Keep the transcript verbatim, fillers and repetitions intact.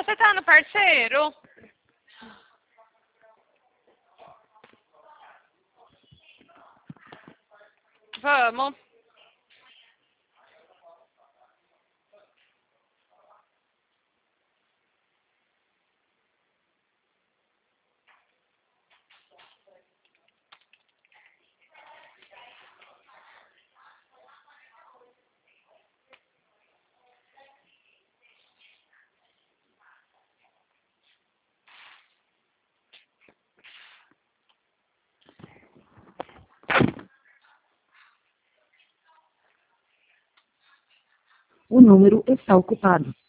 você tá no parceiro? Vamos. O número está ocupado.